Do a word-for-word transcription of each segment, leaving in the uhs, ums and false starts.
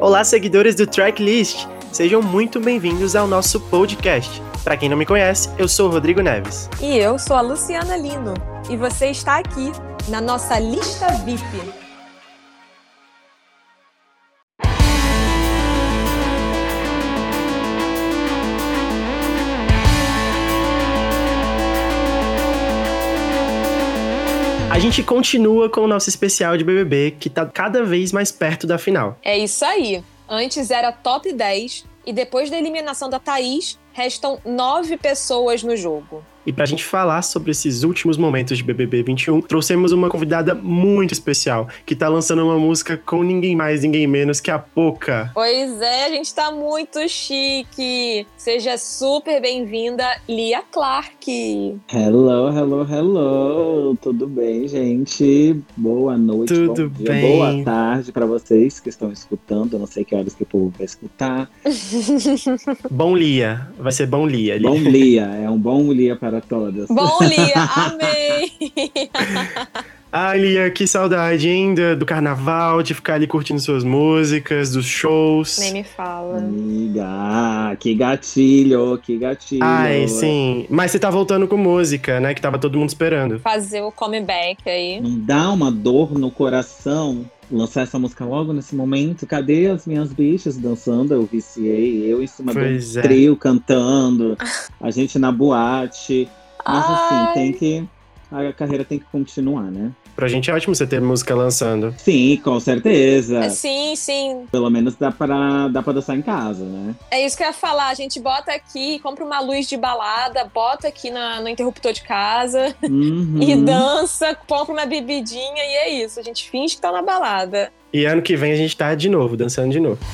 Olá, seguidores do Tracklist! Sejam muito bem-vindos ao nosso podcast. Para quem não me conhece, eu sou o Rodrigo Neves. E eu sou a Luciana Lino. E você está aqui, na nossa lista V I P. A gente continua com o nosso especial de B B B, que tá cada vez mais perto da final. É isso aí. Antes era top dez e depois da eliminação da Thaís, restam nove pessoas no jogo. E pra gente falar sobre esses últimos momentos de B B B vinte e um, trouxemos uma convidada muito especial, que tá lançando uma música com ninguém mais, ninguém menos que a Poca. Pois é, a gente tá muito chique. Seja super bem-vinda, Lia Clark. Hello, hello, hello. Tudo bem, gente? Boa noite, Tudo bom dia, bem. boa tarde pra vocês que estão escutando. Eu não sei que horas que o povo vai escutar. Bom Lia, vai ser bom Lia. Bom Lia, é um bom Lia para todas. Bom, Lia, amei! Ai, Lia, que saudade ainda do carnaval, de ficar ali curtindo suas músicas, dos shows. Nem me fala. Amiga, que gatilho, que gatilho. Ai, sim. Mas você tá voltando com música, né? Que tava todo mundo esperando. Fazer o comeback aí. Não dá uma dor no coração lançar essa música logo nesse momento? Cadê as minhas bichas dançando? Eu viciei, eu em cima Pois do é. trio cantando, a gente na boate. Mas Ai. assim, tem que. A carreira tem que continuar, né? Pra gente é ótimo você ter música lançando. Sim, com certeza. Sim, sim. Pelo menos dá pra, dá pra dançar em casa, né? É isso que eu ia falar. A gente bota aqui, compra uma luz de balada, bota aqui na, no interruptor de casa Uhum. e dança, compra uma bebidinha e é isso. A gente finge que tá na balada. E ano que vem a gente tá de novo, dançando de novo.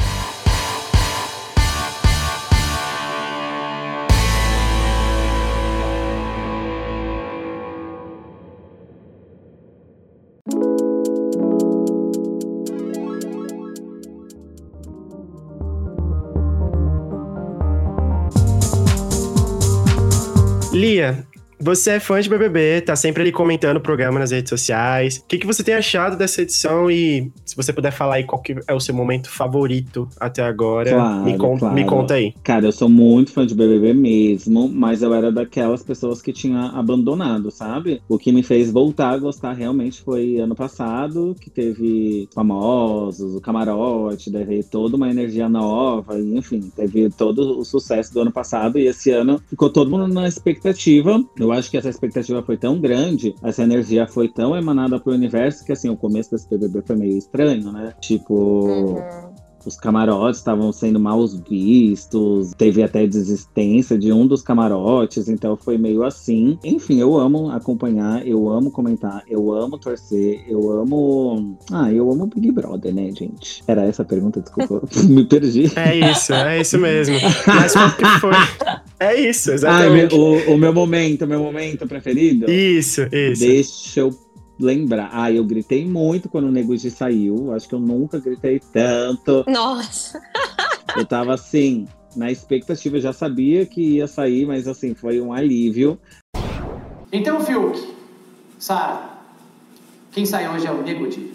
Lia, você é fã de B B B, tá sempre ali comentando o programa nas redes sociais. O que, que você tem achado dessa edição e se você puder falar aí qual que é o seu momento favorito até agora, Claro, me, con- claro. me conta aí. Cara, eu sou muito fã de B B B mesmo, mas eu era daquelas pessoas que tinha abandonado, sabe? O que me fez voltar a gostar realmente foi ano passado, que teve famosos, o camarote, daí toda uma energia nova, e enfim, teve todo o sucesso do ano passado, e esse ano ficou todo mundo na expectativa. Eu acho que essa expectativa foi tão grande, essa energia foi tão emanada pro universo, que assim, o começo desse B B B foi meio estranho, né? Tipo... Uhum. Os camarotes estavam sendo mal vistos, teve até desistência de um dos camarotes, então foi meio assim. Enfim, eu amo acompanhar, eu amo comentar, eu amo torcer, eu amo... Ah, eu amo Big Brother, né, gente? Era essa a pergunta, desculpa, me perdi. É isso, é isso mesmo. Mas qual que foi? É isso, Ah, exatamente. o, o meu momento, o meu momento preferido? Isso, isso. Deixa eu lembrar. Ah, eu gritei muito quando o Nego Di saiu. Acho que eu nunca gritei tanto. Nossa. Eu tava assim, na expectativa, eu já sabia que ia sair, mas assim, foi um alívio. Então, Fiuk, Sara, quem sai hoje é o Nego Di.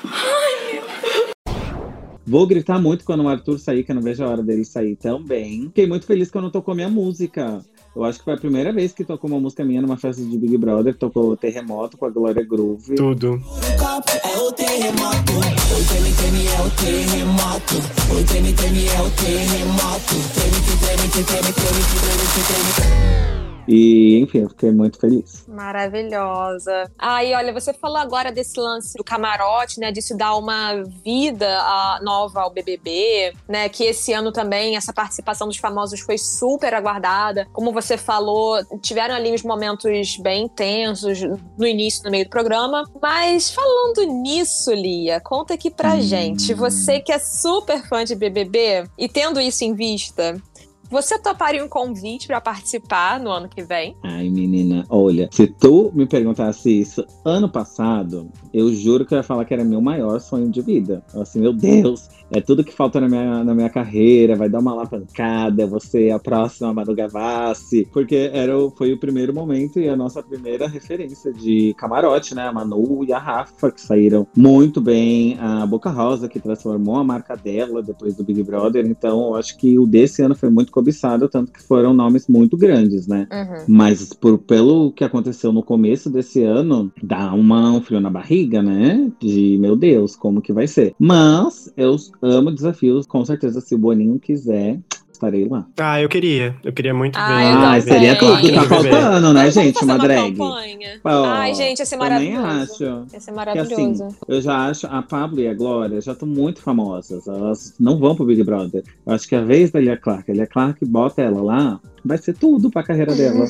Vou gritar muito quando o Arthur sair, que eu não vejo a hora dele sair também. Fiquei muito feliz quando tocou minha música. Eu acho que foi a primeira vez que tocou uma música minha numa festa de Big Brother. Tocou o Terremoto com a Glória Groove. Tudo. É o terremoto, o treme treme é o terremoto, o treme treme é o terremoto, treme que treme que treme treme que treme que treme. E, enfim, eu fiquei muito feliz. Maravilhosa. Aí, olha, você falou agora desse lance do camarote, né? Disso dar uma vida a- nova ao B B B, né? Que esse ano também essa participação dos famosos foi super aguardada. Como você falou, tiveram ali uns momentos bem intensos no início, no meio do programa. Mas falando nisso, Lia, conta aqui pra Hum. gente. Você que é super fã de B B B e tendo isso em vista, Você toparia um convite pra participar no ano que vem? Ai, menina, olha, se tu me perguntasse isso ano passado, eu juro que eu ia falar que era meu maior sonho de vida. Eu, assim, meu Deus, é tudo que falta na minha, na minha carreira, vai dar uma alavancada, você é a próxima Manu Gavassi. Porque era, o- foi o primeiro momento e a nossa primeira referência de camarote, né? A Manu e a Rafa, que saíram muito bem. A Boca Rosa, que transformou a marca dela depois do Big Brother. Então, eu acho que o desse ano foi muito cobiçado, tanto que foram nomes muito grandes, né? Uhum. Mas por, pelo que aconteceu no começo desse ano, dá uma, um frio na barriga, né? De, meu Deus, como que vai ser? Mas eu amo desafios. Com certeza, se o Boninho quiser, estarei lá. Ah, eu queria. Eu queria muito Ah, ver. eu ela também. Ai, seria tudo. Clark Tá no B B B. faltando, né, Vamos gente? fazer Uma uma drag. campanha. Pô, Ai, gente, ia ser também maravilhoso. acho. Ia ser Que maravilhoso. assim, eu já acho a Pablo e a Glória já estão muito famosas. Elas não vão pro Big Brother. Eu acho que a vez da Lia Clark, a Lia Clark bota ela lá, vai ser tudo pra carreira dela.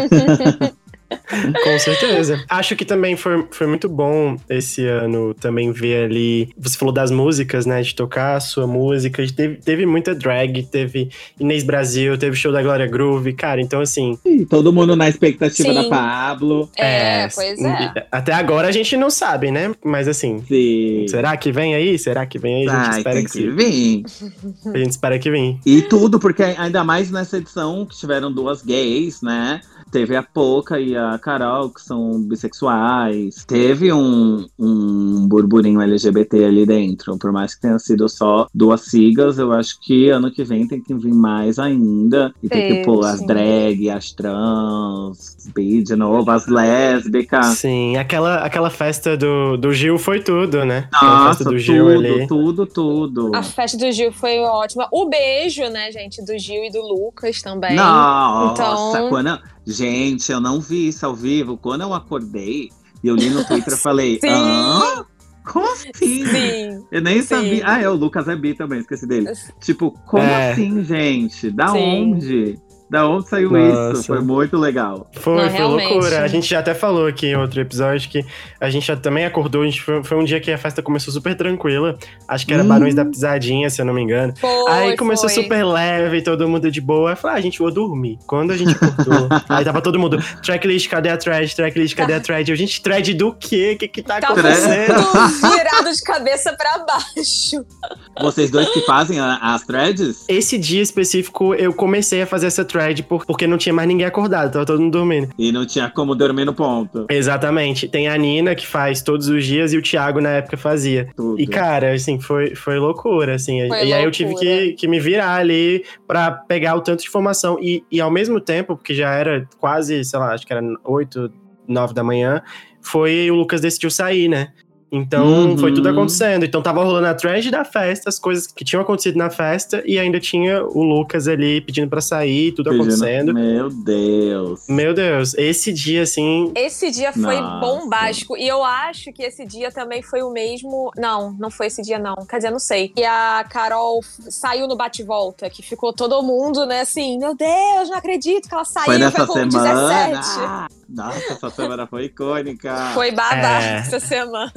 Com certeza. Acho que também foi, foi muito bom esse ano também ver ali. Você falou das músicas, né? De tocar a sua música. Teve, teve muita drag, teve Inês Brasil, teve show da Glória Groove. Cara, então assim. E todo mundo na expectativa Sim. da Pablo. É, pois é. Até agora a gente não sabe, né? Mas assim. Sim. Será que vem aí? Será que vem aí? A gente Ai, espera tem que que sim. vir. A gente espera que vem. E tudo, porque ainda mais nessa edição que tiveram duas gays, né? Teve a Poca e a Carol, que são bissexuais. Teve um, um burburinho L G B T ali dentro. Por mais que tenha sido só duas siglas, eu acho que ano que vem tem que vir mais ainda. E tem que Teve, pôr as sim. drag, as trans, bi de novo, as lésbicas. Sim, aquela, aquela festa do, do Gil foi tudo, né? Aquela Nossa, festa do Gil tudo, ali. tudo, tudo. A festa do Gil foi ótima. O beijo, né, gente, do Gil e do Lucas também. Nossa, Então- quando... gente, eu não vi isso ao vivo. Quando eu acordei e eu li no Twitter, eu falei, Sim. hã? Como assim? Sim. Eu nem Sim. sabia. Ah, é, o Lucas é bi também, esqueci dele. Tipo, como É. assim, gente? Da Sim. onde? Da onde saiu Nossa. isso? Foi muito legal. Foi, Não, foi realmente. loucura. A gente já até falou aqui em outro episódio que a gente já também acordou. A gente foi, foi um dia que a festa começou super tranquila. Acho que era Hum. Barões da Pisadinha, se eu não me engano. Foi, Aí começou foi. super leve, todo mundo de boa. Eu falei, ah, gente, vou dormir. Quando a gente acordou, aí tava todo mundo, tracklist, cadê a thread? Tracklist, cadê a thread? Eu, gente, thread do quê? O que que tá Tava acontecendo? tudo virado de cabeça pra baixo. Vocês dois que fazem a- as threads? Esse dia específico, eu comecei a fazer essa thread por- porque não tinha mais ninguém acordado, tava todo mundo dormindo. E não tinha como dormir no ponto. Exatamente. Tem a Nina, que faz todos os dias, e o Thiago, na época, fazia. Tudo. E, cara, assim, foi, foi loucura, assim. Foi e aí eu tive loucura. que, que me virar ali pra pegar o tanto de informação. E, e ao mesmo tempo, porque já era quase, sei lá, acho que era oito, nove da manhã, foi o Lucas decidiu sair, né? Então, Uhum. foi tudo acontecendo. Então, tava rolando a thread da festa, as coisas que tinham acontecido na festa, e ainda tinha o Lucas ali pedindo pra sair, tudo Pedindo- acontecendo. Meu Deus. Meu Deus, esse dia, assim, Esse dia foi Nossa. bombástico. E eu acho que esse dia também foi o mesmo. Não, não foi esse dia, não. Quer dizer, não sei. E a Carol f- saiu no bate-volta, que ficou todo mundo, né, assim, meu Deus, não acredito que ela saiu. Foi nessa com semana. dezessete. Ah, nossa, essa semana foi icônica. Foi babado É. essa semana.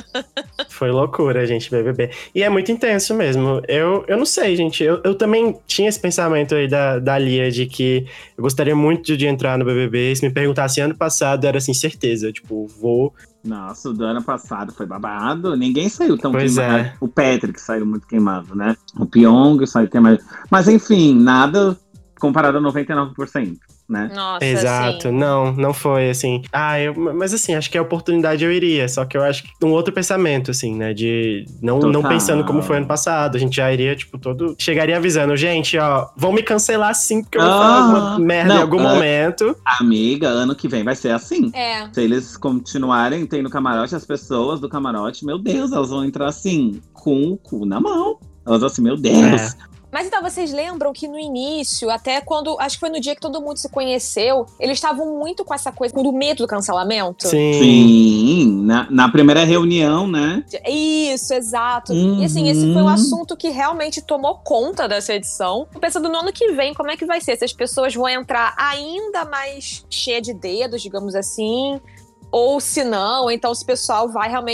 foi loucura, gente, B B B. E é muito intenso mesmo. Eu, eu não sei, gente. Eu, eu também tinha esse pensamento aí da, da Lia de que eu gostaria muito de entrar no B B B. Se me perguntasse ano passado, era assim, certeza. Tipo, vou. Nossa, o do ano passado foi babado. Ninguém saiu tão Pois queimado. é. O Patrick saiu muito queimado, né? O Pyong saiu queimado. Mas enfim, nada comparado a noventa e nove por cento, né? Nossa, Exato. assim. Não, não foi assim. Ah, eu, mas assim, acho que a oportunidade eu iria. Só que eu acho que um outro pensamento, assim, né? De não, não Total. pensando como foi ano passado. A gente já iria, tipo, todo. Chegaria avisando, gente, ó, vão me cancelar sim, porque eu vou falar Ah, alguma merda não, em algum é. momento. Amiga, ano que vem vai ser assim. É. Se eles continuarem tendo camarote, as pessoas do camarote, meu Deus, elas vão entrar assim, com o cu na mão. Elas vão assim, meu Deus. É. Mas então, vocês lembram que no início, até quando, acho que foi no dia que todo mundo se conheceu, eles estavam muito com essa coisa do medo do cancelamento? Sim. Sim, na, na primeira reunião, né? Isso, exato. Uhum. E assim, esse foi um assunto que realmente tomou conta dessa edição. Tô pensando no ano que vem, como é que vai ser? Se as pessoas vão entrar ainda mais cheia de dedos, digamos assim, ou se não, então se o pessoal vai realmente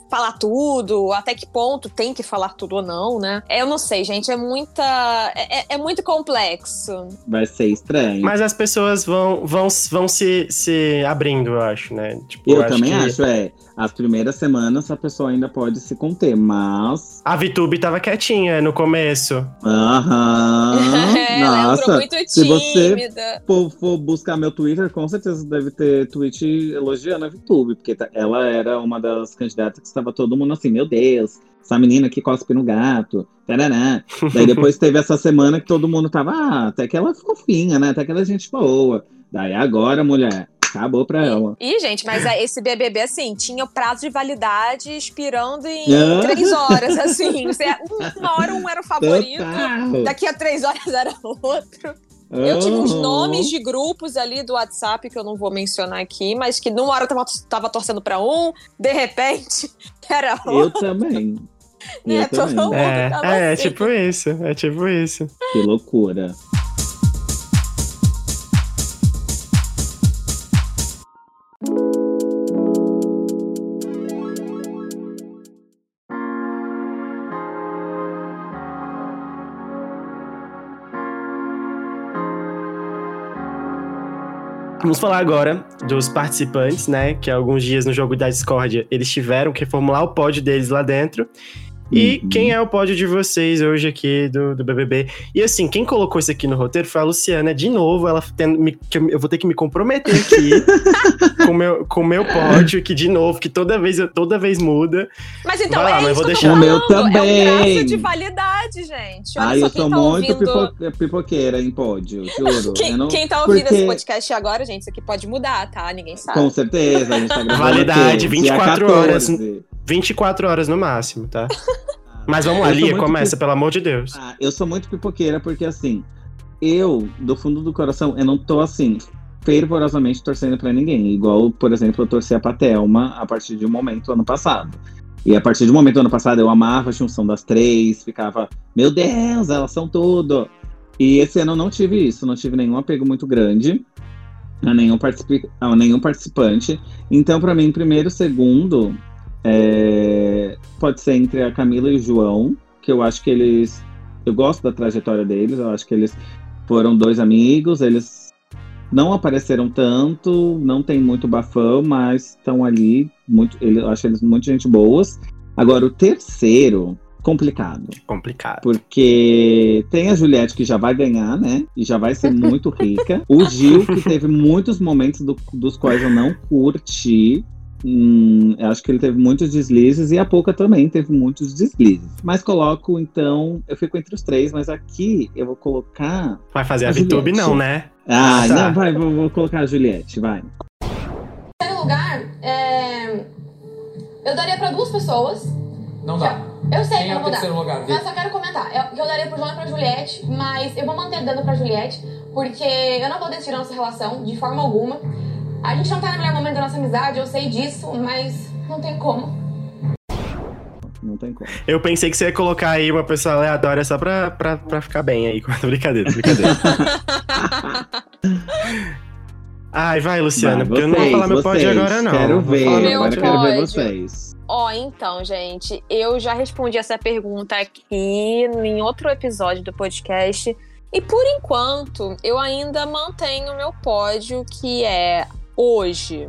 falar tudo, até que ponto tem que falar tudo ou não, né? Eu não sei, gente, é muita... É, é muito complexo. Vai ser estranho. Mas as pessoas vão, vão, vão se, se abrindo, eu acho, né? Tipo, eu acho também que... acho, é. As primeiras semanas a pessoa ainda pode se conter, mas... A VTube tava quietinha no começo. Aham. Ela Nossa, entrou muito se você tímida. for, for buscar meu Twitter, com certeza deve ter tweet elogiando a VTube, porque tá- ela era uma das candidatas que estava todo mundo assim, meu Deus, essa menina que cospe no gato, tarará. Daí depois teve essa semana que todo mundo tava, ah, até que ela é fofinha, né? Até que ela é gente boa. Daí agora, mulher, acabou pra ela. Ih, gente, mas é, esse B B B, assim, tinha o prazo de validade expirando em Ah. três horas, assim. Você- Uma hora um era o favorito, Total. daqui a três horas era outro. Eu tive uns Aham. nomes de grupos ali do WhatsApp que eu não vou mencionar aqui, mas que numa hora eu tava, tava torcendo pra um, de repente era Eu outro. também. Né, Eu todo também. mundo. É, tava é, é assim. tipo isso, é tipo isso. Que loucura. Vamos falar agora dos participantes, né? Que alguns dias no jogo da Discord eles tiveram que formular o pódio deles lá dentro. E Uhum. quem é o pódio de vocês hoje aqui do, do B B B? E assim, quem colocou isso aqui no roteiro foi a Luciana. De novo, ela tendo, me, que eu eu vou ter que me comprometer aqui com o meu, com meu pódio, que de novo, que toda vez, toda vez muda. Mas então, Vai lá, é mas isso vou que eu tô deixar. O meu falando. É um também. prazo de validade, gente. Olha Ai, só, eu quem sou tá muito ouvindo... pipo- pipoqueira em pódio, juro. Quem, Eu não- quem tá ouvindo porque- esse podcast agora, gente, isso aqui pode mudar, tá? Ninguém sabe. Com certeza, a gente tá gravando Validade, aqui, vinte e quatro dia horas. quatorze. vinte e quatro horas no máximo, tá? Mas vamos lá, Eu sou Lia, muito começa, pi- pelo amor de Deus. Ah, eu sou muito pipoqueira porque, assim, eu, do fundo do coração, eu não tô, assim, fervorosamente torcendo pra ninguém. Igual, por exemplo, eu torci pra Thelma a partir de um momento ano passado. E a partir de um momento ano passado eu amava a junção das três, ficava, meu Deus, elas são tudo. E esse ano eu não tive isso, não tive nenhum apego muito grande a nenhum, participi- a nenhum participante. Então, pra mim, primeiro, segundo, é, pode ser entre a Camila e o João, que eu acho que eles... Eu gosto da trajetória deles, eu acho que eles foram dois amigos, eles não apareceram tanto, não tem muito bafão, mas estão ali, muito, ele, eu acho eles muito gente boas. Agora, o terceiro, complicado. Complicado. Porque tem a Juliette que já vai ganhar, né? E já vai ser muito rica. O Gil, que teve muitos momentos do- dos quais eu não curti. Hum, eu acho que ele teve muitos deslizes. E a Poca também teve muitos deslizes. Mas coloco, então... Eu fico entre os três, mas aqui eu vou colocar... Vai fazer a A VTube, Juliette. não, né? Ah, Ah, tá. não, vai, vou, vou colocar a Juliette, vai. Em primeiro lugar, é, eu daria pra duas pessoas. Não dá. Eu sei Quem que é eu o vou dar. terceiro lugar? Vê. Mas só quero comentar. Eu, que eu daria pro João e pra Juliette, mas eu vou manter dando pra Juliette, porque eu não vou decidir nossa relação de forma alguma. A gente não tá no melhor momento da nossa amizade, eu sei disso, mas não tem como. Não tem como. Eu pensei que você ia colocar aí uma pessoa aleatória só pra, pra, pra ficar bem aí. Brincadeira, brincadeira. Ai, vai, Luciana, Vai, porque eu não vou vocês, falar meu pódio vocês. agora, não. Quero Vou ver, falar meu agora eu quero ver pódio. vocês. Ó, então, gente, eu já respondi essa pergunta aqui em outro episódio do podcast. E por enquanto, eu ainda mantenho o meu pódio, que é hoje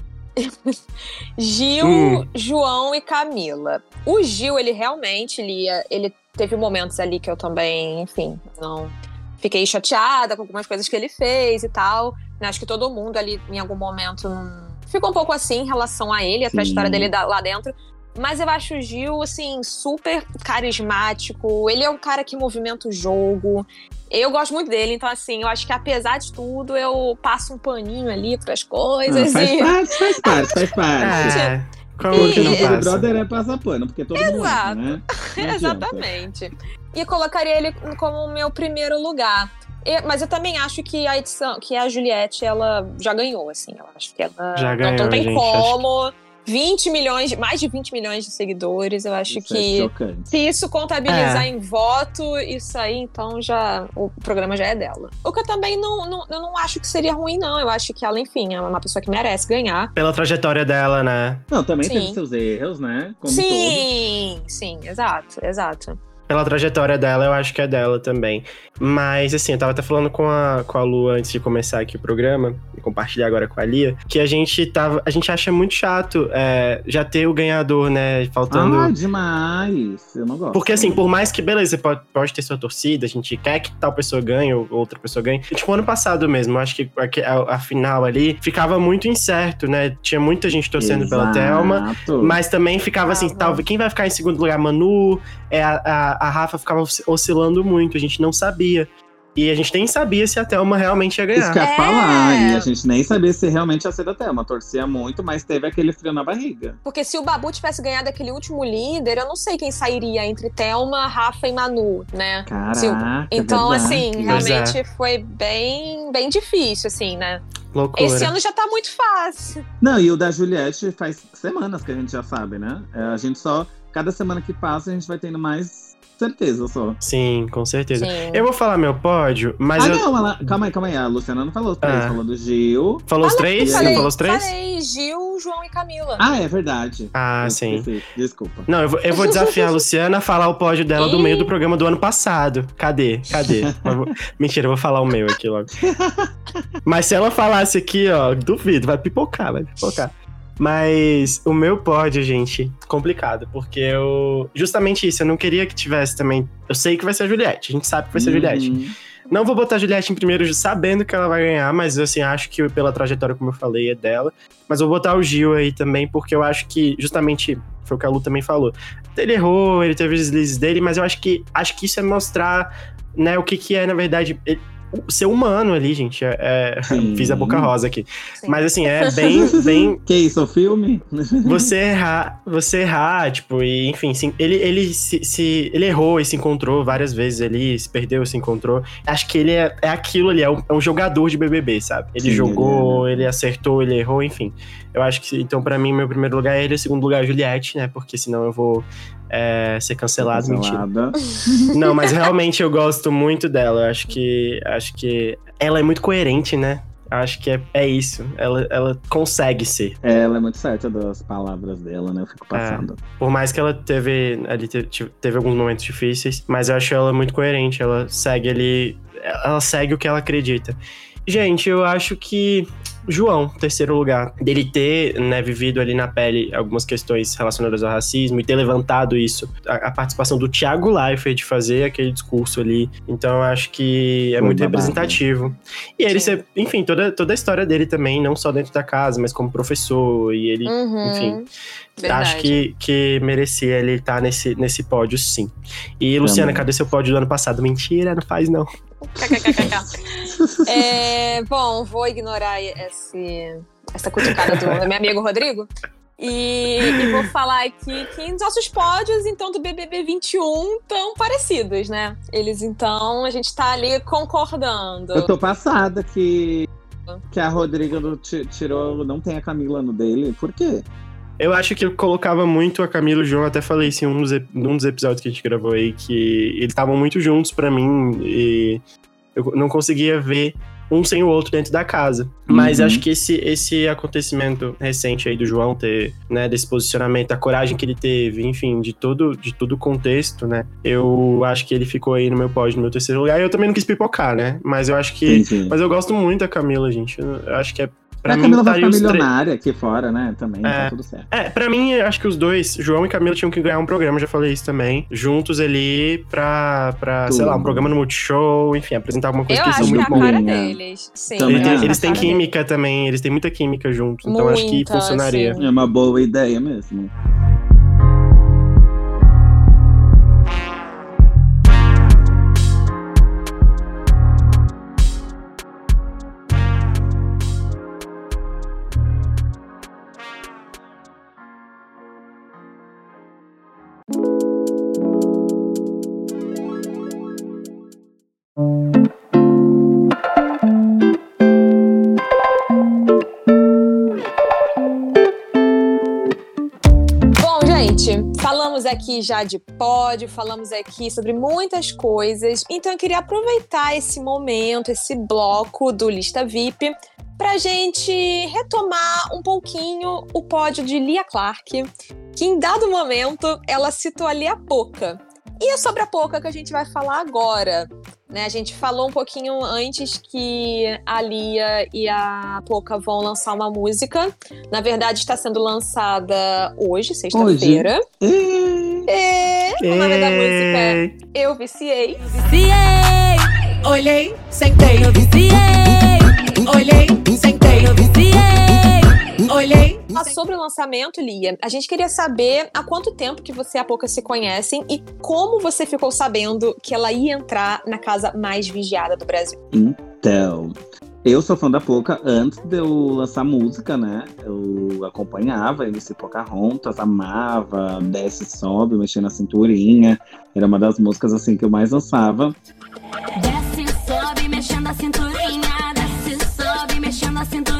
Gil, Hum. João e Camila. O Gil, ele realmente, ele, ele teve momentos ali que eu também, enfim, não fiquei chateada com algumas coisas que ele fez e tal. Acho que todo mundo ali, em algum momento, não... ficou um pouco assim em relação a ele, a Sim. trajetória dele da- lá dentro. Mas eu acho o Gil, assim, super carismático. Ele é um cara que movimenta o jogo. Eu gosto muito dele, então, assim, eu acho que apesar de tudo, eu passo um paninho ali pras Ah, coisas. faz e... parte, faz parte, faz parte. É, como Porque que no não Big passa? Brother é passa pano, porque todo mundo, Exato. né? Não adianta. Exatamente. E colocaria ele como o meu primeiro lugar. E- mas eu também acho que a edição, que a Juliette, ela já ganhou, assim. Eu acho que ela Já não, ganhou, não tem gente, como vinte milhões, mais de vinte milhões de seguidores. Eu acho Isso é que chocante. se isso contabilizar É. em voto, isso aí, então já o programa já é dela. O que eu também não, não, eu não acho que seria ruim, não. Eu acho que ela, enfim, é uma pessoa que merece ganhar. Pela trajetória dela, né? Não, também Sim. teve seus erros, né? Como sim, sim, exato, exato. Pela trajetória dela, eu acho que é dela também. Mas, assim, eu tava até falando com a, com a Lu antes de começar aqui o programa, e compartilhar agora com a Lia, que a gente tava. A gente acha muito chato é, já ter o ganhador, né? Faltando. Ah, demais. Eu não gosto. Porque, assim, por mais que, beleza, você pode, pode ter sua torcida, a gente quer que tal pessoa ganhe ou outra pessoa ganhe. E, tipo, ano passado mesmo, eu acho que a, a, a final ali ficava muito incerto, né? Tinha muita gente torcendo pela Thelma, Exato. mas também ficava assim, Tava. talvez quem vai ficar em segundo lugar? Manu, é, a, a, a Rafa ficava osci- oscilando muito, a gente não sabia. E a gente nem sabia se a Thelma realmente ia Isso ganhar. que eu ia É. falar. E a gente nem sabia se realmente ia ser da Thelma. Torcia muito, mas teve aquele frio na barriga. Porque se o Babu tivesse ganhado aquele último líder, eu não sei quem sairia entre Thelma, Rafa e Manu, né? Se o- Caraca, Então, verdade. assim, Pois realmente é. foi bem, bem difícil, assim, né? Loucura. Esse ano já tá muito fácil. Não, e o da Juliette faz semanas que a gente já sabe, né? É, a gente só… Cada semana que passa, a gente vai tendo mais certeza só. Sim, com certeza. Sim. Eu vou falar meu pódio, mas ah, eu. não, ela… calma aí, calma aí. A Luciana não falou os três. Ah. Falou do Gil. Falou os três? falei- Você falou os três? Falei Gil, João e Camila. Ah, é verdade. Ah, Eu sim. esqueci. Desculpa. Não, eu vou, eu vou desafiar a Luciana a falar o pódio dela do Ih. meio do programa do ano passado. Cadê? Cadê? Eu vou- Mentira, eu vou falar o meu aqui logo. Mas se ela falasse aqui, ó, duvido, vai pipocar, vai pipocar. Mas o meu pódio, gente, complicado, porque eu. Justamente isso, eu não queria que tivesse também. Eu sei que vai ser a Juliette, a gente sabe que vai ser a Juliette. Uhum. Não vou botar a Juliette em primeiro sabendo que ela vai ganhar, mas assim, acho que pela trajetória, como eu falei, é dela. Mas eu vou botar o Gil aí também, porque eu acho que, justamente, foi o que a Lu também falou. Ele errou, ele teve os deslizes dele, mas eu acho que acho que isso é mostrar, né, o que, que é, na verdade, ele- o ser humano ali, gente. É, é- Sim. fiz a boca rosa aqui. Sim. Mas assim, é bem, bem Que isso, o filme? você errar, você errar, tipo, e enfim, sim, ele, ele se, se- ele errou e se encontrou várias vezes ali, se perdeu e se encontrou. Acho que ele é, é aquilo ali, é um, é um jogador de B B B, sabe? Ele Sim, jogou, ele ele, acertou, ele errou, enfim. Eu acho que, então, pra mim, meu primeiro lugar é ele, o segundo lugar é a Juliette, né? Porque senão eu vou é, ser cancelado, mentira. Cancelada. Não, mas realmente eu gosto muito dela. Eu acho que, acho que ela é muito coerente, né? Acho que é, é isso. Ela, ela consegue ser. Ela é muito certa das palavras dela, né? Eu fico passando. Por mais que ela teve ali teve, teve alguns momentos difíceis, mas eu acho ela muito coerente. Ela segue ali, ela segue o que ela acredita. Gente, eu acho que João, terceiro lugar, dele ter, né, vivido ali na pele algumas questões relacionadas ao racismo e ter levantado isso, a, a participação do Thiago Leifert de fazer aquele discurso ali, então eu acho que é Foi muito babado. representativo. E ele Sim. ser, enfim, toda, toda a história dele também, não só dentro da casa, mas como professor, e ele, Uhum. enfim, Verdade. acho que, que merecia ele estar nesse, nesse pódio, sim. E, Luciana, Também. cadê seu pódio do ano passado? Mentira, não faz não. KKKK. É, bom, vou ignorar esse, essa cutucada do meu amigo Rodrigo. E, e vou falar aqui que os nossos pódios, então, do B B B vinte e um estão parecidos, né? Eles, então, a gente tá ali concordando. Eu tô passada que, que a Rodriga do- ti- tirou, não tem a Camila no dele. Por quê? Eu acho que eu colocava muito a Camila e o João, até falei isso em um dos, ep- num dos episódios que a gente gravou aí, que eles estavam muito juntos pra mim e eu não conseguia ver um sem o outro dentro da casa. Mas Uhum. acho que esse, esse acontecimento recente aí do João ter, né, desse posicionamento, a coragem que ele teve, enfim, de todo, de todo o contexto, né, eu acho que ele ficou aí no meu pódio, no meu terceiro lugar. E eu também não quis pipocar, né, mas eu acho que... Entendi. Mas eu gosto muito da Camila, gente. Eu eu acho que é... Pra a mim, Camila vai estaria ficar os três. milionária aqui fora, né? Também, É. tá tudo certo. É, pra mim, eu acho que os dois, João e Camila, tinham que ganhar um programa, já falei isso também, juntos ali pra, pra sei lá, um Tudo. programa no Multishow, enfim, apresentar alguma coisa Eu que eles acho são que é muito a bons. cara bom. deles. Sim, Também Eles eu têm, acho eles a têm cara deles. química também, eles têm muita química juntos, então acho que Muita, funcionaria. sim. É uma boa ideia mesmo. aqui já de pódio, falamos aqui sobre muitas coisas. Então eu queria aproveitar esse momento, esse bloco do Lista V I P, pra gente retomar um pouquinho o pódio de Lia Clark, que em dado momento ela citou a Lia Poca. E é sobre a Poca que a gente vai falar agora. Né, a gente falou um pouquinho antes que a Lia e a Poca vão lançar uma música. Na verdade, está sendo lançada hoje, sexta-feira. É, o nome da música é Eu Viciei. Eu viciei, olhei, sentei, eu viciei, olhei, sentei, eu viciei, olhei. Sobre o lançamento, Lia, a gente queria saber há quanto tempo que você e a Poca se conhecem e como você ficou sabendo que ela ia entrar na casa mais vigiada do Brasil. Então, eu sou fã da Poca antes de eu lançar música, né? Eu acompanhava a M C Pocahontas, amava, desce e sobe, mexendo na cinturinha. Era uma das músicas assim que eu mais dançava. Desce e sobe, mexendo a cinturinha, desce e sobe, mexendo a cinturinha.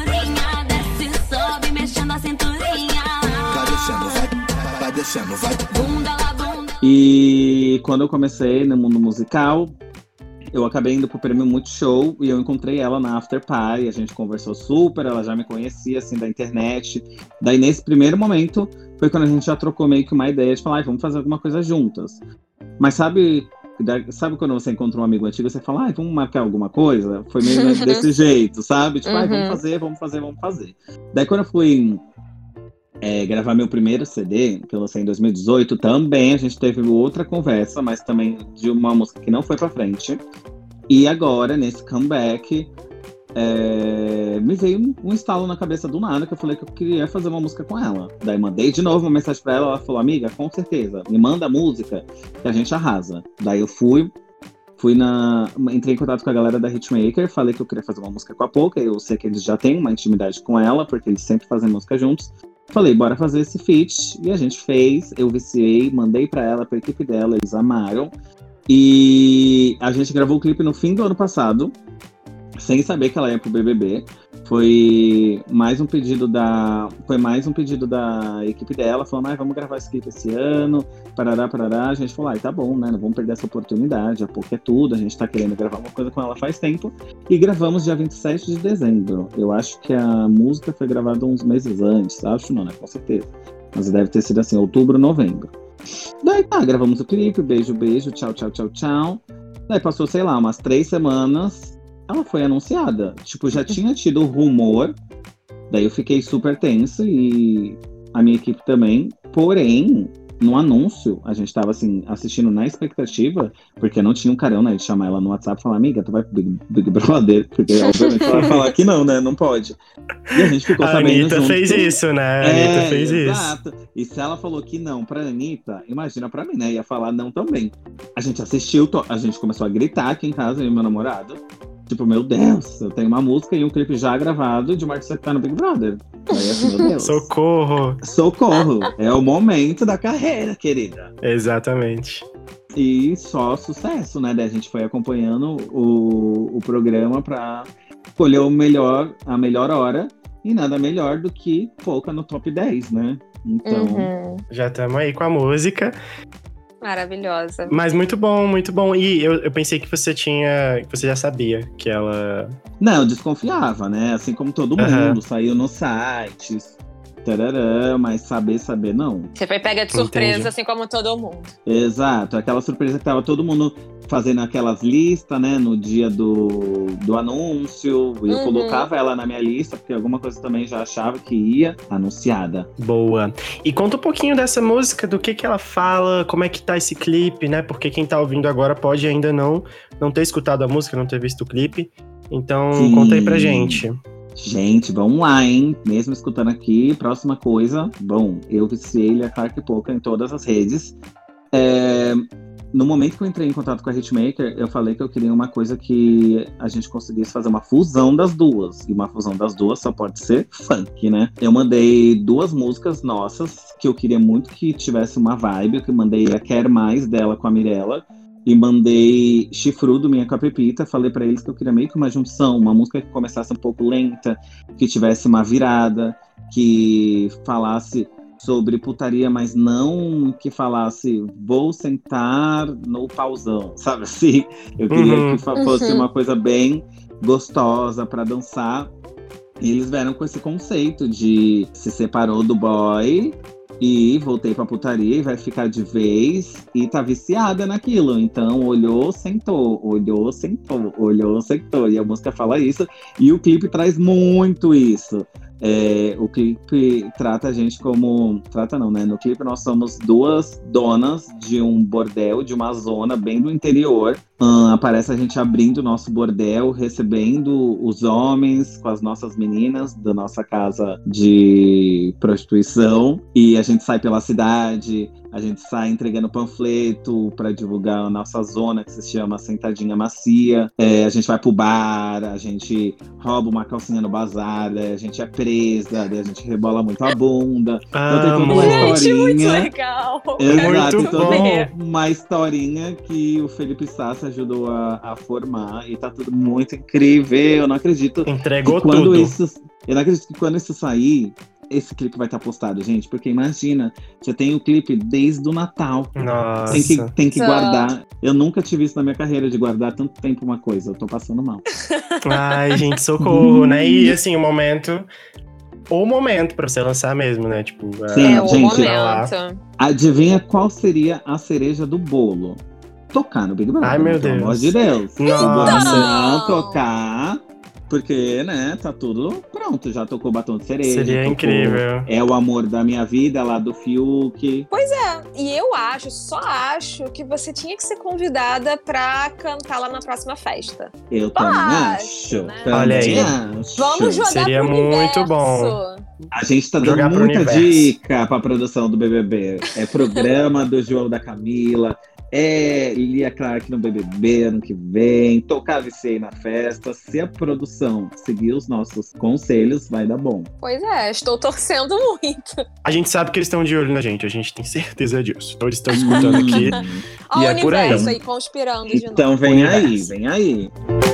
Vai descendo, vai. Bunda lá, bunda. E quando eu comecei no mundo musical, eu acabei indo pro Prêmio Multishow e eu encontrei ela na After Party. A gente conversou super, ela já me conhecia, assim, da internet. Daí, nesse primeiro momento, foi quando a gente já trocou meio que uma ideia de falar, ah, vamos fazer alguma coisa juntas. Mas sabe, sabe quando você encontra um amigo antigo, você fala, ah, vamos marcar alguma coisa? Foi meio desse jeito, sabe? Tipo, uhum. ah, vamos fazer, vamos fazer, vamos fazer. Daí, quando eu fui... É, gravar meu primeiro C D, que eu lancei em dois mil e dezoito, também a gente teve outra conversa, mas também de uma música que não foi pra frente. E agora, nesse comeback, é, me veio um, um estalo na cabeça do nada, que eu falei que eu queria fazer uma música com ela. Daí mandei de novo uma mensagem pra ela, ela falou, amiga, com certeza, me manda a música que a gente arrasa. Daí eu fui, fui na, entrei em contato com a galera da Hitmaker, falei que eu queria fazer uma música com a Poca, eu sei que eles já têm uma intimidade com ela, porque eles sempre fazem música juntos. Falei, bora fazer esse feat. E a gente fez, eu viciei, mandei pra ela, pra equipe dela, eles amaram. E a gente gravou o clipe no fim do ano passado, sem saber que ela ia pro B B B. Foi mais um pedido da, foi mais um pedido da equipe dela, falando, ah, vamos gravar esse clipe esse ano, parará, parará. A gente falou, ah, tá bom, né, não vamos perder essa oportunidade, a pouco é tudo, a gente tá querendo gravar uma coisa com ela faz tempo. E gravamos dia vinte e sete de dezembro. Eu acho que a música foi gravada uns meses antes, acho não, né, com certeza. Mas deve ter sido assim, outubro, novembro. Daí tá, gravamos o clipe, beijo, beijo, tchau, tchau, tchau, tchau. Daí passou, sei lá, umas três semanas... Ela foi anunciada. Tipo, já tinha tido rumor. Daí eu fiquei super tenso e a minha equipe também. Porém, no anúncio, a gente tava assim, assistindo na expectativa, porque não tinha um carão, né? De chamar ela no WhatsApp e falar, amiga, tu vai pro Big, Big Brother? Porque obviamente ela vai falar que não, né? Não pode. E a gente ficou a sabendo. A Anitta fez isso, né? A é, Anitta fez exato. isso. E se ela falou que não pra Anitta, imagina pra mim, né? Ia falar não também. A gente assistiu, a gente começou a gritar aqui em casa, eu e meu namorado. Tipo, meu Deus, eu tenho uma música e um clipe já gravado de uma artista que tá no Big Brother. Aí assim, meu Deus. Socorro! Socorro! É o momento da carreira, querida. Exatamente. E só sucesso, né? Daí a gente foi acompanhando o, o programa pra escolher o melhor, a melhor hora. E nada melhor do que Poca no top dez, né? Então... Uhum. Já estamos aí com a música. Maravilhosa. Mas muito bom, muito bom. E eu, eu pensei que você tinha. Que você já sabia que ela. Não, eu desconfiava, né? Assim como todo mundo. Uhum. Saiu nos sites. Tarará, mas saber, saber, não. Você foi pega de surpresa, Entendi. Assim como todo mundo. Exato, aquela surpresa que tava todo mundo fazendo aquelas listas, né? No dia do, do anúncio. E eu uhum. colocava ela na minha lista, porque alguma coisa também já achava que ia anunciada. Boa. E conta um pouquinho dessa música, do que que ela fala, como é que tá esse clipe, né? Porque quem tá ouvindo agora pode ainda não, não ter escutado a música, não ter visto o clipe. Então, Sim. conta aí pra gente. Gente, vamos lá, hein? Mesmo escutando aqui, próxima coisa. Bom, eu viciei Lia Clark Poca em todas as redes. É, no momento que eu entrei em contato com a Hitmaker, eu falei que eu queria uma coisa que a gente conseguisse fazer uma fusão das duas. E uma fusão das duas só pode ser funk, né? Eu mandei duas músicas nossas, que eu queria muito que tivesse uma vibe. Eu mandei a Quer Mais dela com a Mirella. E mandei Chifrudo, minha com a Pepita. Falei pra eles que eu queria meio que uma junção, uma música que começasse um pouco lenta, que tivesse uma virada, que falasse sobre putaria, mas não que falasse vou sentar no pauzão, sabe assim? Eu queria Uhum. que fa- fosse Uhum. uma coisa bem gostosa pra dançar. E eles vieram com esse conceito de se separou do boy e voltei pra putaria e vai ficar de vez e tá viciada naquilo. Então, olhou, sentou, olhou, sentou, olhou, sentou. E a música fala isso. E o clipe traz muito isso. É, o clipe trata a gente como... Trata não, né? No clipe nós somos duas donas de um bordel, de uma zona bem do interior. Hum, aparece a gente abrindo o nosso bordel, recebendo os homens com as nossas meninas da nossa casa de prostituição. E a gente sai pela cidade, a gente sai entregando panfleto para divulgar a nossa zona, que se chama Sentadinha Macia. É, a gente vai pro bar, a gente rouba uma calcinha no bazar, daí a gente é presa, daí a gente rebola muito a bunda. Então tem toda uma Amo. Gente, muito historinha. legal. Exato, Muito então bom. tem uma historinha que o Felipe Sassi ajudou a, a formar e tá tudo muito incrível. Eu não acredito Entregou que quando tudo. isso. Eu não acredito que quando isso sair, esse clipe vai estar postado, gente. Porque imagina, você tem o clipe desde o Natal. Nossa. Tem que, tem que Nossa. guardar. Eu nunca tive isso na minha carreira de guardar tanto tempo uma coisa. Eu tô passando mal. Ai, gente, socorro, né? E assim, o momento. O momento pra você lançar mesmo, né? Tipo, Sim, É o gente, momento. Adivinha qual seria a cereja do bolo? Tocar no Big Brother. Ai, meu né? Pelo Deus. amor de Deus. Se Nossa. você não tocar, porque, né, tá tudo pronto. Já tocou Batom de Cereja. Seria tocou incrível. É o Amor da Minha Vida, lá do Fiuk. E eu acho, só acho, que você tinha que ser convidada pra cantar lá na próxima festa. Eu também acho, acho. né? Também Olha aí. acho. Vamos jogar Seria pro muito universo. bom. A gente tá dando Jogar pro muita universo. dica pra produção do B B B. É programa do João da Camila. É Lia Clark no B B B ano que vem. Tocar V C na festa. Se a produção seguir os nossos conselhos, vai dar bom. Pois é, estou torcendo muito. A gente sabe que eles estão de olho na gente, a gente tem certeza disso. Então eles estão escutando aqui. Olha E o é por aí. universo aí conspirando de novo. Então vem aí, Universo. vem aí.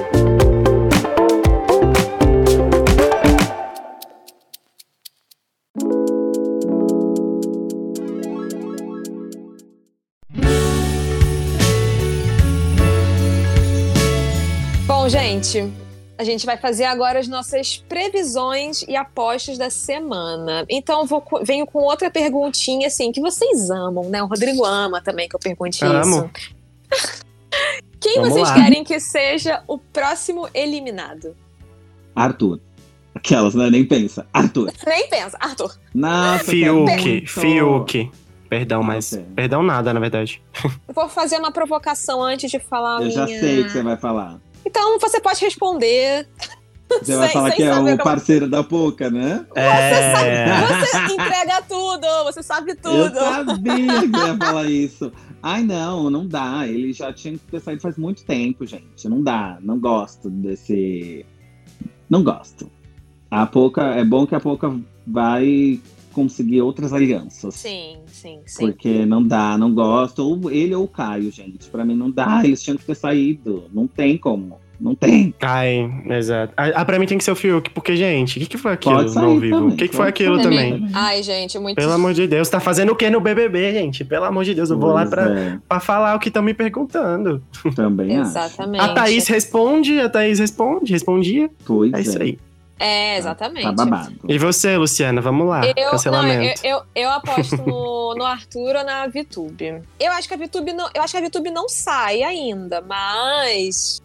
Bom, gente, a gente vai fazer agora as nossas previsões e apostas da semana. Então, eu vou, co- venho com outra perguntinha, assim, que vocês amam, né? O Rodrigo ama também que eu pergunte Amo. isso. Quem Vamos vocês lá. querem que seja o próximo eliminado? Arthur. Aquelas, né? Nem pensa. Arthur. Nem pensa, Arthur. Nossa, Fiuk, quero muito. Fiuk. Perdão, mas. Ok. Perdão nada, na verdade. Eu vou fazer uma provocação antes de falar a Eu minha... já sei o que você vai falar. Então, você pode responder. Você vai Sem- falar sem que é saber o como- parceiro da Poca, né? É. Você entrega tudo, você sabe Eu tudo. sabia que você ia falar isso. Ai, não, não dá. Ele já tinha que ter saído faz muito tempo, gente. Não dá, não gosto desse... Não gosto. A Poca, é bom que a Poca vai conseguir outras alianças. Sim, sim, sim. Porque não dá, não gosto. Ou ele ou o Caio, gente. Pra mim não dá, eles tinham que ter saído. Não tem como. Não tem. Ai, exato. Ah, pra mim tem que ser o Fiuk, porque, gente, o que, que foi aquilo Pode sair no ao vivo? também, O que, que foi pode aquilo sair também? Ai, gente, muito... Pelo amor de Deus, tá fazendo o que no B B B, gente? Pelo amor de Deus, eu vou lá Pois pra, é, pra falar o que estão me perguntando. também acho. Exatamente. A Thaís responde, a Thaís responde, respondia. Pois É isso aí. É, exatamente. Tá babado. E você, Luciana, vamos lá. Eu, não, Cancelamento. eu, eu, eu aposto no, no Arthur ou na VTube. Eu acho que a VTube não, eu acho que a VTube não sai ainda, mas...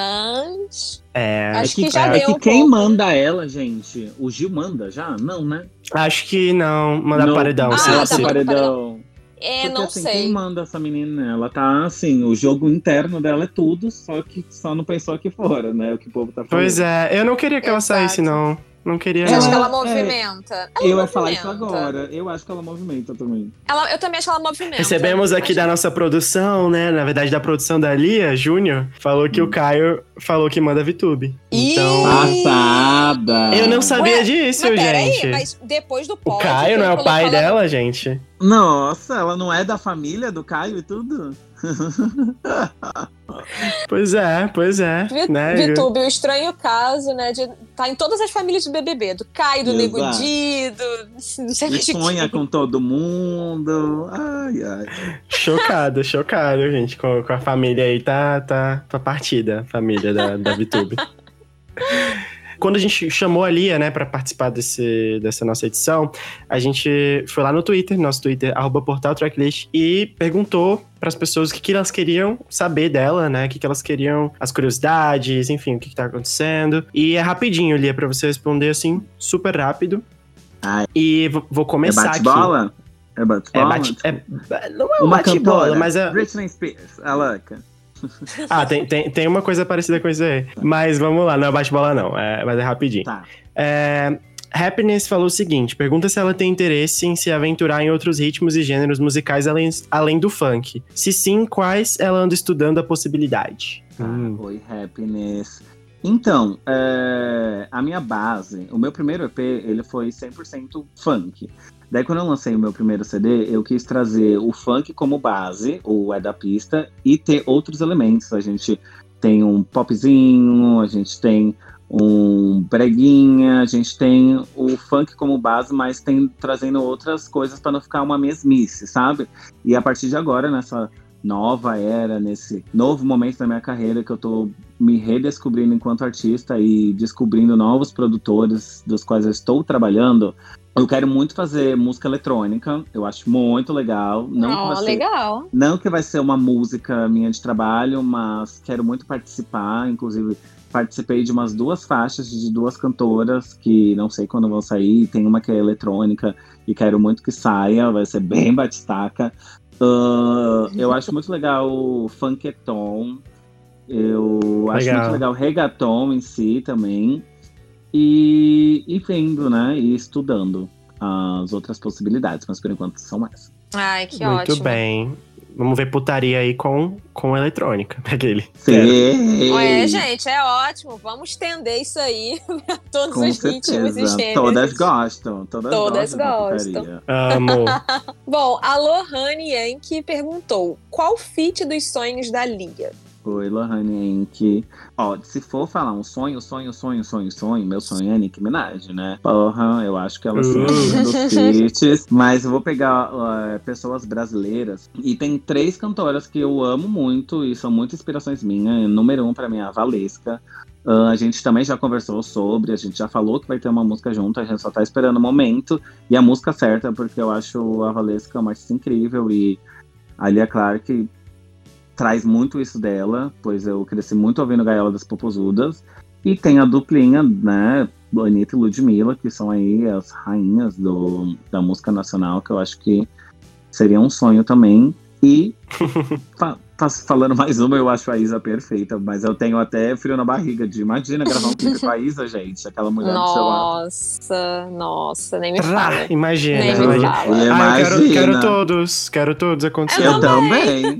Mas... É, Acho É que, que já é deu que um quem pouco. manda ela, gente? O Gil manda já? Não, né? acho que não. Mandar No- paredão. Ah, sim, ela tá sim. tá mandando paredão. É, Porque, não assim, sei. Quem manda essa menina? Ela tá assim, o jogo interno dela é tudo, só que só não pensou aqui fora, né? O que o povo tá falando. Pois é, eu não queria que ela Exato. saísse, não. Não queria, Eu acho que não. ela Ela- é, movimenta. Ela Eu ia falar isso movimenta. agora. Eu acho que ela movimenta também. Ela, eu também acho que ela movimenta. Recebemos aqui Acho- da nossa produção, né? Na verdade, da produção da Lia, Júnior, falou que o Caio falou que manda VTube. Ih! Então, Passada! eu não sabia Ué, disso, Mas peraí, gente. mas depois do O pódio... Caio não é o quando pai falou- dela, gente? Nossa, ela não é da família do Caio e tudo? Pois é, pois é. Vi- né? VTube, o estranho caso, né, de Tá em todas as famílias do B B B. Do Caio, do Nego Exato. Di, do... Não sei E mais de sonha quem. com todo mundo. Ai, ai. Chocado, chocado, gente, com, com a família aí. Tá, tá, tá partida, a família da, da VTube. Quando a gente chamou a Lia, né, pra participar desse, dessa nossa edição, a gente foi lá no Twitter, nosso Twitter, arroba Portal Tracklist, e perguntou pras pessoas o que, que elas queriam saber dela, né, o que, que elas queriam, as curiosidades, enfim, o que, que tá acontecendo. E é rapidinho, Lia, pra você responder, assim, super rápido. Ai. E vou, vou É começar aqui. bate-bola? É bate-bola? É bate, é, não é um Uma bate-bola, cantora. mas é... Britney Spears, a louca. Ah, tem, tem, tem uma coisa parecida com isso aí. Mas vamos lá, não é bate-bola não, é, mas é rapidinho. Tá. É, Happiness falou o seguinte, pergunta se ela tem interesse em se aventurar em outros ritmos e gêneros musicais além, além do funk. Se sim, quais ela anda estudando a possibilidade? Tá, Hum. Oi, Happiness. Então, é, a minha base, o meu primeiro E P, ele foi cem por cento funk. Daí, quando eu lancei o meu primeiro C D, eu quis trazer o funk como base, o É da Pista, e ter outros elementos. A gente tem um popzinho, a gente tem um breguinha, a gente tem o funk como base, mas tem trazendo outras coisas para não ficar uma mesmice, sabe? E a partir de agora, nessa nova era, nesse novo momento da minha carreira, que eu tô me redescobrindo enquanto artista e descobrindo novos produtores dos quais eu estou trabalhando, eu quero muito fazer música eletrônica, eu acho muito legal. Não, que Oh, vai ser, legal. não que vai ser uma música minha de trabalho, mas quero muito participar. Inclusive, participei de umas duas faixas de duas cantoras que não sei quando vão sair. Tem uma que é eletrônica e quero muito que saia, vai ser bem batistaca. Uh, eu acho muito legal o funketon, eu acho Legal. muito legal o reggaeton em si também. E, e vendo, né? E estudando as outras possibilidades, mas por enquanto são essas. Ai, que Muito ótimo. bem. Vamos ver putaria aí com, com eletrônica, aquele. Sim! É, gente, é ótimo. Vamos estender isso aí pra todos Com os ritmos e certeza. gêneros. Todas gostam. Todas, Todas gostam. da gostam. putaria. Amo. Bom, a Lohane Yankee perguntou: qual feat dos sonhos da Lia? Oi, Lohane Henke. Ó, se for falar um sonho, sonho, sonho, sonho, sonho, meu sonho é Nicki Minaj, né? Porra, eu acho que ela sim é Uh. uma dos feats. Mas eu vou pegar uh, pessoas brasileiras. E tem três cantoras que eu amo muito e são muitas inspirações minhas. Número um pra mim é a Valesca. Uh, a gente também já conversou sobre, a gente já falou que vai ter uma música junto, a gente só tá esperando o momento e a música certa, porque eu acho a Valesca uma artista incrível e a Lia Clark traz muito isso dela, pois eu cresci muito ouvindo Gaiola das Popozudas. E tem a duplinha, né, Anitta e Ludmilla, que são aí as rainhas do, da música nacional, que eu acho que seria um sonho também. E fa- fa- falando mais uma, eu acho a Isa perfeita, mas eu tenho até frio na barriga de imagina gravar um clipe com a Isa, gente, aquela mulher do celular. Nossa, nossa, nem me Trá, fala. imagina, Nem me imagina. fala. Ah, eu quero, Imagina. quero todos, quero todos acontecendo. Eu também.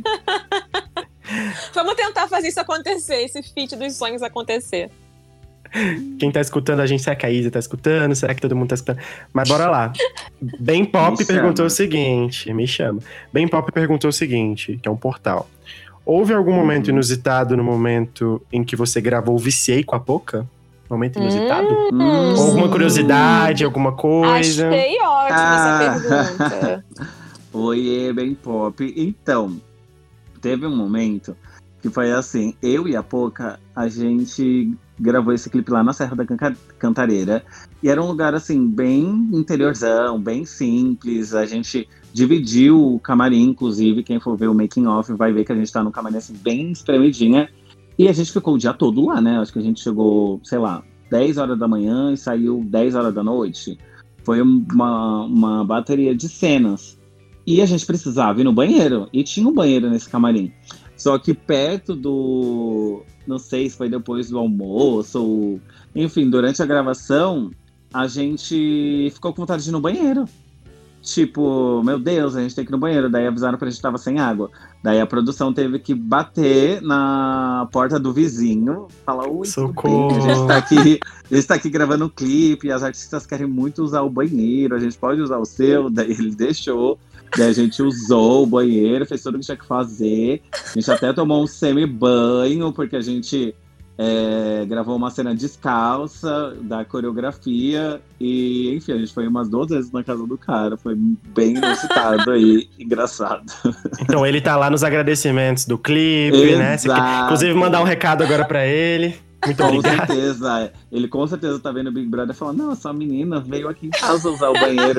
Vamos tentar fazer isso acontecer, esse feat dos sonhos acontecer. Quem tá escutando a gente, será que a Isa tá escutando? Será que todo mundo tá escutando? Mas bora lá. Bem Pop Me perguntou chama. o seguinte, me chama. Bem Pop perguntou o seguinte, que é um portal. Houve algum momento Uhum. inusitado no momento em que você gravou Viciei com a Poca? Momento inusitado? Hum. Ou alguma curiosidade, alguma coisa? Achei ótima Ah. essa pergunta. Oiê, bem pop. Então, teve um momento que foi assim, eu e a Poca, a gente gravou esse clipe lá na Serra da Canca- Cantareira. E era um lugar, assim, bem interiorzão, bem simples. A gente dividiu o camarim, inclusive, quem for ver o making of vai ver que a gente tá num camarim, assim, bem espremidinha. E a gente ficou o dia todo lá, né? Acho que a gente chegou, sei lá, dez horas da manhã e saiu dez horas da noite. Foi uma, uma bateria de cenas. E a gente precisava ir no banheiro. E tinha um banheiro nesse camarim. Só que perto do... Não sei se foi depois do almoço ou... Enfim, durante a gravação, a gente ficou com vontade de ir no banheiro. Tipo, meu Deus, a gente tem que ir no banheiro. Daí avisaram pra gente que tava sem água. Daí a produção teve que bater na porta do vizinho. Falar, oi, tudo Socorro. bem? A gente tá aqui, a gente tá aqui gravando um clipe. E as artistas querem muito usar o banheiro. A gente pode usar o seu? Daí ele deixou. Daí a gente usou o banheiro, fez tudo o que tinha que fazer. A gente até tomou um semi-banho, porque a gente É, gravou uma cena descalça da coreografia e, enfim, a gente foi umas duas vezes na casa do cara. Foi bem inusitado e engraçado. Então ele tá lá nos agradecimentos do clipe, Exato. né? Você quer, inclusive, mandar um recado agora pra ele. Muito Com obrigado. certeza. Ele com certeza tá vendo o Big Brother falando, não, essa menina veio aqui em casa usar o banheiro.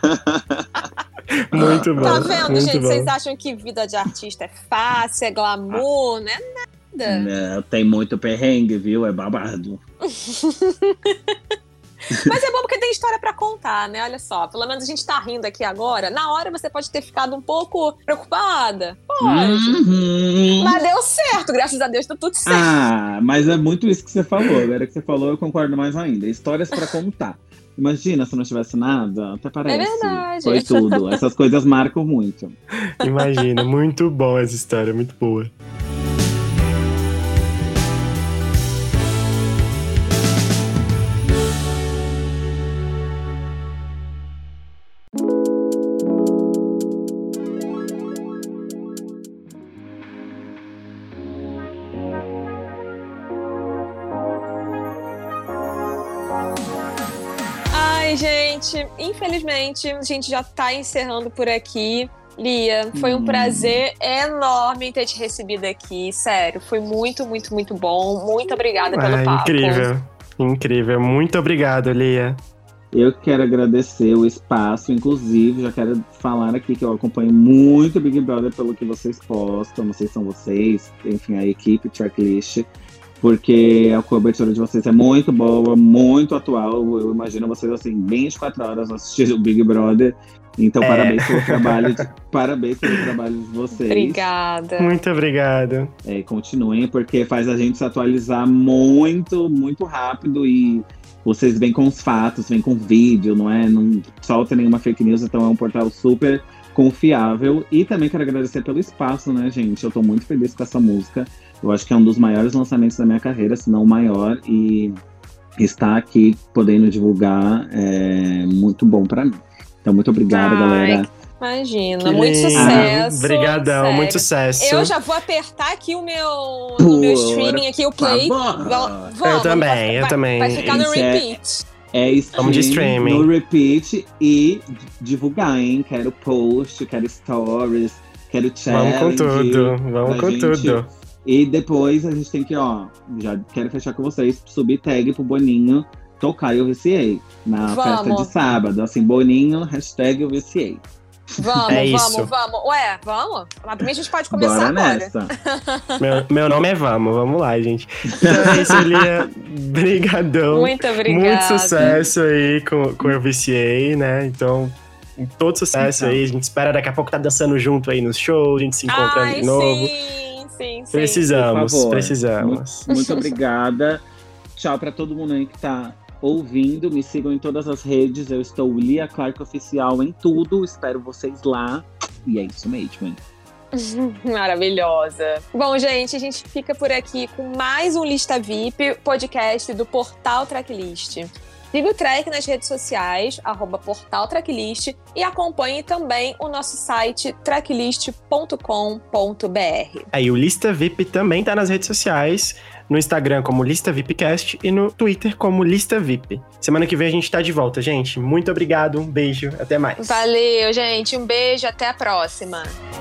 Muito bom. Tá vendo, muito gente? bom. Vocês acham que vida de artista é fácil, é glamour, né? Nada. Não, tem muito perrengue, viu? É babado. Mas é bom porque tem história pra contar, né? Olha só, pelo menos a gente tá rindo aqui agora. Na hora você pode ter ficado um pouco preocupada. Pode. Uhum. Mas deu certo, graças a Deus, tá tudo certo. Ah, mas é muito isso que você falou. Agora que você falou, eu concordo mais ainda. Histórias pra contar. Imagina se não tivesse nada, até parece. É verdade. Foi tudo. Essas coisas marcam muito. Imagina, muito bom essa história, muito boa. Ai, gente, infelizmente a gente já tá encerrando por aqui. Lia, foi um Hum. prazer enorme ter te recebido aqui, sério, foi muito, muito, muito bom. Muito obrigada pelo Ah, papo. incrível, incrível. Muito obrigado, Lia. Eu quero agradecer o espaço, inclusive, já quero falar aqui que eu acompanho muito Big Brother pelo que vocês postam, não sei se são vocês, enfim, a equipe Tracklist, porque a cobertura de vocês é muito boa, muito atual. Eu imagino vocês, assim, vinte e quatro horas assistindo o Big Brother. Então, É. parabéns pelo trabalho, de, parabéns pelo trabalho de vocês. Obrigada. Muito obrigado. É, continuem, porque faz a gente se atualizar muito, muito rápido e vocês vêm com os fatos, vêm com vídeo, não é? Não solta nenhuma fake news, então é um portal super confiável. E também quero agradecer pelo espaço, né, gente? Eu tô muito feliz com essa música. Eu acho que é um dos maiores lançamentos da minha carreira, se não o maior. E estar aqui podendo divulgar é muito bom pra mim. Então, muito obrigada, Ai, galera. Imagina, Que muito lindo. sucesso. Obrigadão, sério. muito sucesso. Eu já vou apertar aqui o meu, no meu Por streaming, aqui o play. favor. Va- Vamos, Eu também, vai, eu vai- também. Vai ficar no Isso é- repeat. É stream, Vamos de streaming. no repeat e divulgar, hein? Quero post, quero stories, quero challenge. Vamos com tudo, vamos pra com gente- tudo. E depois a gente tem que, ó, já quero fechar com vocês, subir tag pro Boninho tocar Eu Viciei. Na Vamos. festa de sábado. Assim, Boninho, hashtag Eu Viciei. Vamos, É vamos, isso. vamos. Ué, vamos? Mas pra mim a gente pode começar Bora agora. nessa. Meu, meu nome é Vamos, vamos lá, gente. Então é isso, Lia. Brigadão. Muito obrigada. Muito sucesso aí com, com Eu Viciei, né? Então, todo sucesso Então. aí. A gente espera daqui a pouco tá dançando junto aí nos shows, a gente se encontrando Ai, de novo. sim, sim, sim. Precisamos, Por favor. precisamos. Muito, muito obrigada. Tchau pra todo mundo aí que tá ouvindo. Me sigam em todas as redes. Eu estou Lia Clark Oficial em tudo. Espero vocês lá. E é isso mesmo, hein? Maravilhosa. Bom, gente, a gente fica por aqui com mais um Lista V I P, podcast do Portal Tracklist. Siga o Track nas redes sociais, arroba Portal Tracklist, e acompanhe também o nosso site tracklist ponto com ponto b r. Aí o Lista V I P também tá nas redes sociais, no Instagram como Lista VIPcast e no Twitter como Lista V I P. Semana que vem a gente tá de volta, gente. Muito obrigado, um beijo, até mais. Valeu, gente. Um beijo, até a próxima.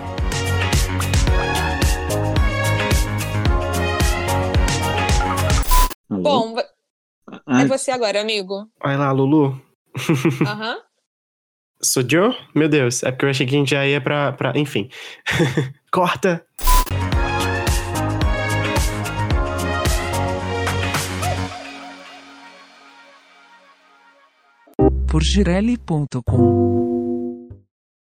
Alô? Bom, Ai, é você agora, amigo. Vai lá, Lulu. Aham. Sou eu? Meu Deus, é porque eu achei que a gente já ia pra... pra... Enfim. Corta! por girelli ponto com